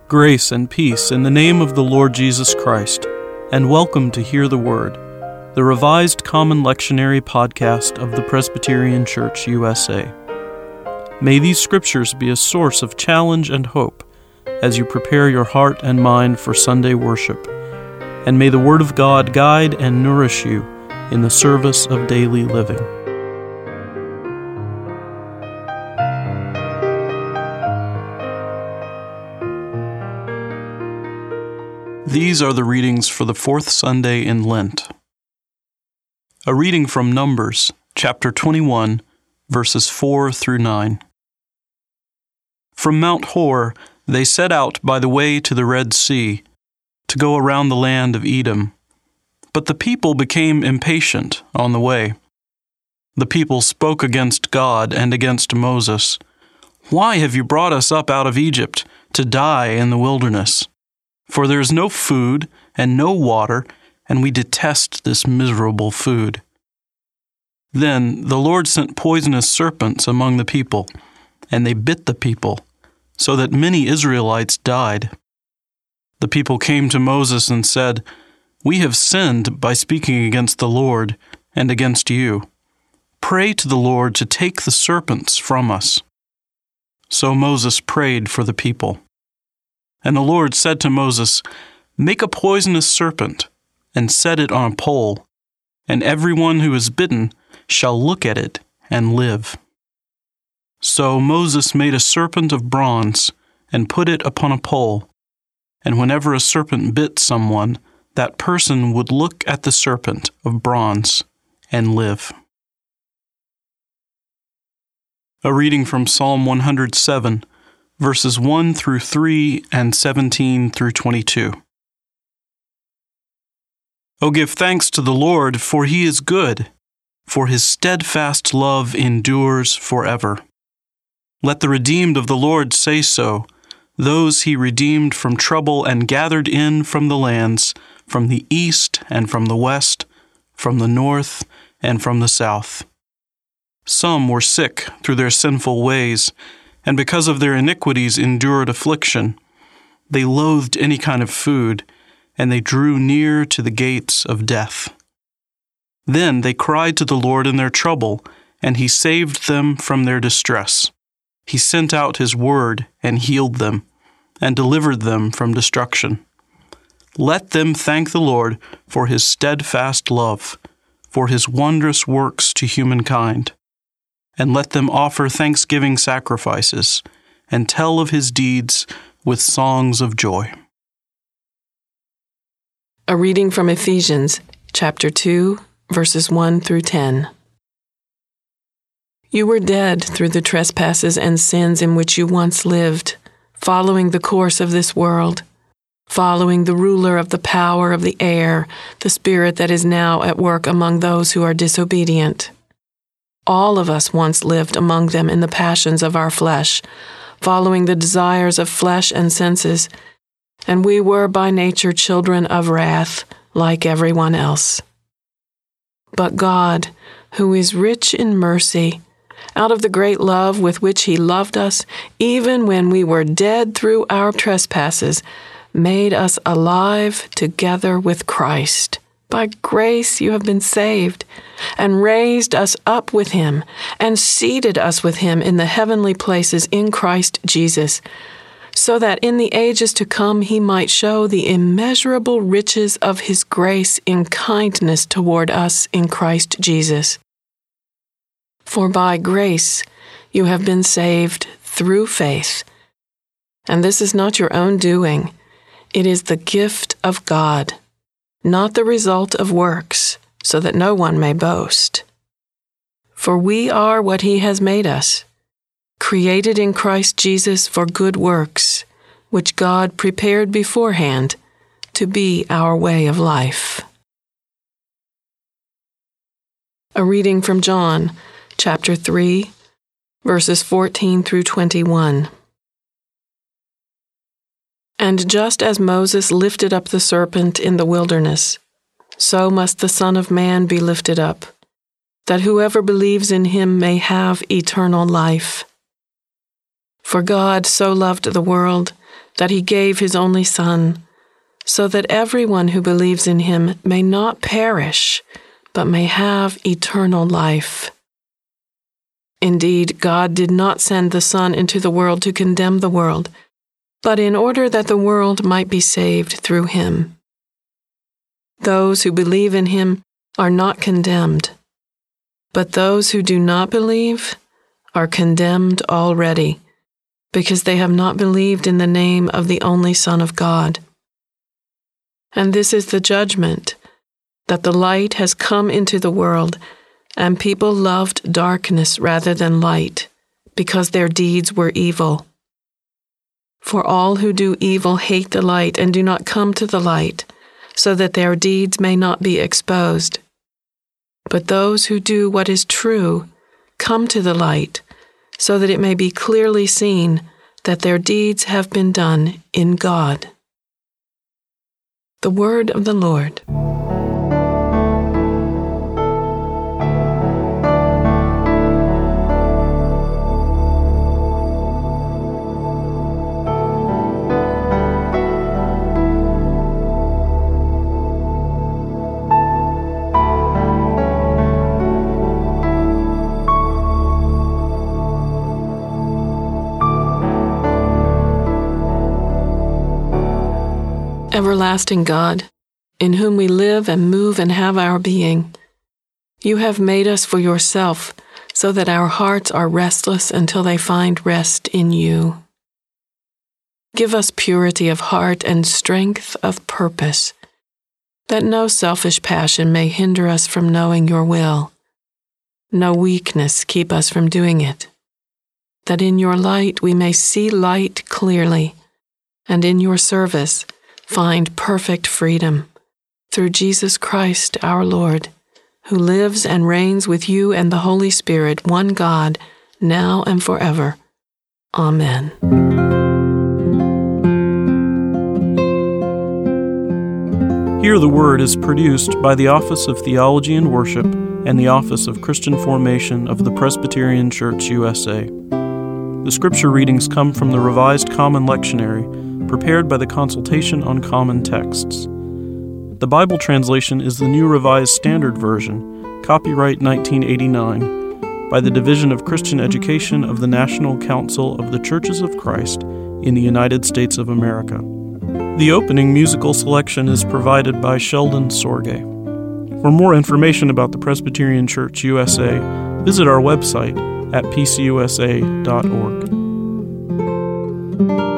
Grace and peace in the name of the Lord Jesus Christ, and welcome to Hear the Word, the revised Common Lectionary podcast of the Presbyterian Church, USA. May these scriptures be a source of challenge and hope as you prepare your heart and mind for Sunday worship, and may the Word of God guide and nourish you in the service of daily living. These are the readings for the fourth Sunday in Lent. A reading from Numbers, chapter 21, verses 4 through 9. From Mount Hor they set out by the way to the Red Sea, to go around the land of Edom. But the people became impatient on the way. The people spoke against God and against Moses. "Why have you brought us up out of Egypt to die in the wilderness? For there is no food and no water, and we detest this miserable food." Then the Lord sent poisonous serpents among the people, and they bit the people, so that many Israelites died. The people came to Moses and said, "We have sinned by speaking against the Lord and against you. Pray to the Lord to take the serpents from us." So Moses prayed for the people. And the Lord said to Moses, "Make a poisonous serpent, and set it on a pole, and everyone who is bitten shall look at it and live." So Moses made a serpent of bronze, and put it upon a pole, and whenever a serpent bit someone, that person would look at the serpent of bronze and live. A reading from Psalm 107, verses 1 through 3 and 17 through 22. O give thanks to the Lord, for he is good, for his steadfast love endures forever. Let the redeemed of the Lord say so, those he redeemed from trouble and gathered in from the lands, from the east and from the west, from the north and from the south. Some were sick through their sinful ways, and because of their iniquities endured affliction. They loathed any kind of food, and they drew near to the gates of death. Then they cried to the Lord in their trouble, and he saved them from their distress. He sent out his word and healed them, and delivered them from destruction. Let them thank the Lord for his steadfast love, for his wondrous works to humankind. And let them offer thanksgiving sacrifices, and tell of his deeds with songs of joy. A reading from Ephesians, chapter 2, verses 1 through 10. You were dead through the trespasses and sins in which you once lived, following the course of this world, following the ruler of the power of the air, the spirit that is now at work among those who are disobedient. All of us once lived among them in the passions of our flesh, following the desires of flesh and senses, and we were by nature children of wrath, like everyone else. But God, who is rich in mercy, out of the great love with which he loved us, even when we were dead through our trespasses, made us alive together with Christ. By grace you have been saved, and raised us up with him, and seated us with him in the heavenly places in Christ Jesus, so that in the ages to come he might show the immeasurable riches of his grace in kindness toward us in Christ Jesus. For by grace you have been saved through faith, and this is not your own doing, it is the gift of God, not the result of works, so that no one may boast. For we are what he has made us, created in Christ Jesus for good works, which God prepared beforehand to be our way of life. A reading from John, chapter 3, verses 14 through 21. And just as Moses lifted up the serpent in the wilderness, so must the Son of Man be lifted up, that whoever believes in him may have eternal life. For God so loved the world that he gave his only Son, so that everyone who believes in him may not perish, but may have eternal life. Indeed, God did not send the Son into the world to condemn the world, but in order that the world might be saved through him. Those who believe in him are not condemned, but those who do not believe are condemned already, because they have not believed in the name of the only Son of God. And this is the judgment, that the light has come into the world, and people loved darkness rather than light, because their deeds were evil. For all who do evil hate the light and do not come to the light, so that their deeds may not be exposed. But those who do what is true come to the light, so that it may be clearly seen that their deeds have been done in God. The word of the Lord. Everlasting God, in whom we live and move and have our being, you have made us for yourself, so that our hearts are restless until they find rest in you. Give us purity of heart and strength of purpose, that no selfish passion may hinder us from knowing your will, no weakness keep us from doing it, that in your light we may see light clearly, and in your service find perfect freedom, through Jesus Christ our Lord, who lives and reigns with you and the Holy Spirit, one God, now and forever. Amen. Hear the Word is produced by the Office of Theology and Worship and the Office of Christian Formation of the Presbyterian Church USA. The scripture readings come from the Revised Common Lectionary, prepared by the Consultation on Common Texts. The Bible translation is the New Revised Standard Version, copyright 1989, by the Division of Christian Education of the National Council of the Churches of Christ in the United States of America. The opening musical selection is provided by Sheldon Sorge. For more information about the Presbyterian Church USA, visit our website at pcusa.org.